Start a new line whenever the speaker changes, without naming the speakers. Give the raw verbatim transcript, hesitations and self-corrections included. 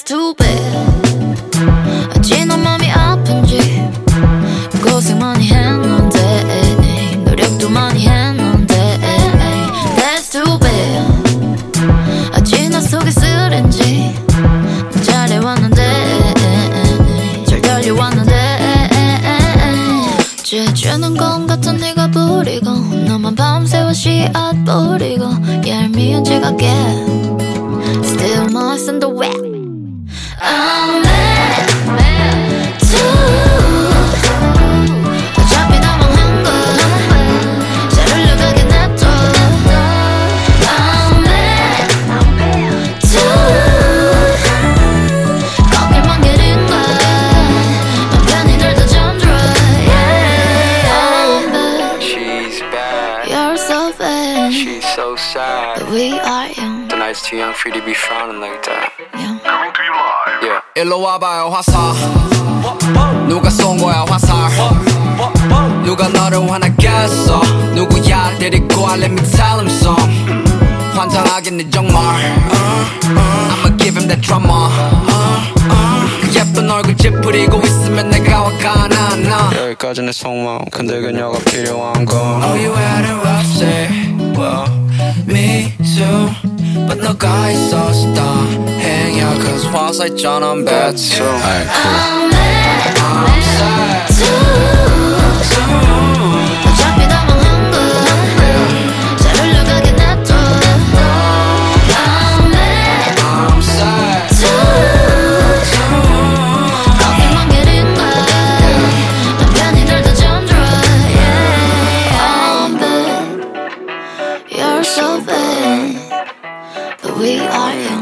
too bad. 어찌 너 맘이 아픈지 고생 많이 했는데 노력도 많이 했는데 That's too bad. 어찌 나 속이 쓰린지 잘해왔는데 잘 달려왔는데 죄죄는 건 같은 네가 부리고 너만 밤새워 씨앗 뿌리고 얄미운 지각에 Still moist in the wet. I'm mad, mad too. 어차피 다 망한 거 잘 흘러가게 냅둬. I'm mad, mad too. 거길만 기린 거야 맘 편히 널 더 잠들어. Yeah, I'm bad.
She's bad.
You're so bad.
She's so sad.
But we are young.
The night's too young for you to be frowning like that.
young.
Coming to you live.
Yeah.
일로 와봐요 화살 누가 쏜 거야 화살 누가 너를 화나겠어 누구야 데리고 와 let me tell him some 환장하겠네 정말 I'ma give him that drama 그 예쁜 얼굴 찌푸리고 있으면 내가 화가 나나
여기까지 내 속마음 근데 그녀가 필요한 건
Oh you had a rough day Well me too But 너가 있어서 다행이야 Cause 화살 있잖아 I'm bad too
Alright cool
I'm mad,
I'm sad
too. 어차피 다 망한 거 잘 흘러가게 냅둬. I'm mad
I'm sad
too. 거길만 기린 거야 맘 편히 널 더 잠들어. Yeah, I'm bad. You're so bad. But we are young.